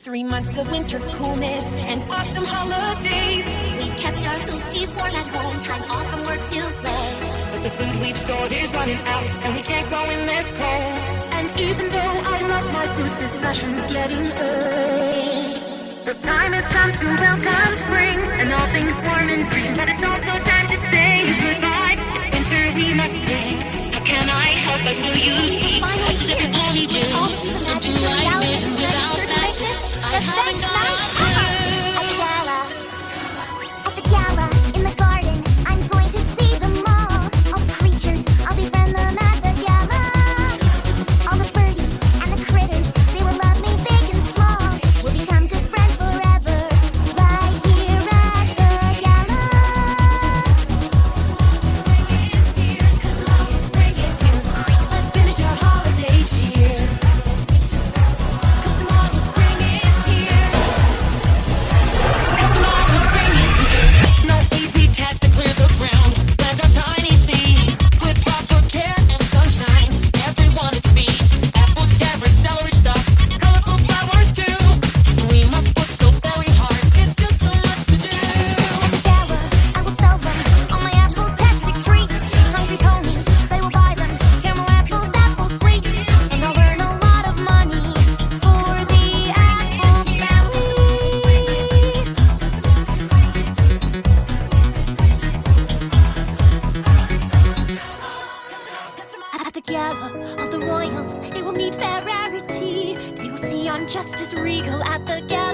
3 months of winter coolness and awesome holidays. We've kept our hoopsies warm at home, time off from work to play. But the food we've stored is running out, and we can't go in this cold. And even though I love my boots, this fashion's getting old. The time has come to welcome spring, and all things warm and green. But it's also time to say goodbye. It's winter, we must sing. How can I help but will you see? I should have only do. And do I live without that? I haven't got at the gala, in the garden, I'm going to see them all. All the creatures, I'll befriend them at the gala. All the birdies and the critters, they will love me big and small. We'll become good friends forever, right here at the gala. Let's finish our holiday cheer. 'Cause tomorrow spring is here. 'Cause tomorrow spring is here. No easy task to clear the ground. Plant a tiny seed with proper care and sunshine. Everyone is feet. Apples, carrots, celery stalks, colorful flowers too. We must work so very hard. It's just so much to do. At the gala, I will sell them all my apples, plastic treats. Hungry ponies, they will buy them. Caramel apples, apple sweets, and I'll earn a lot of money for the apple family. At the gala, all the royals, they will meet fair rarity. They will see I'm just as regal at the gala.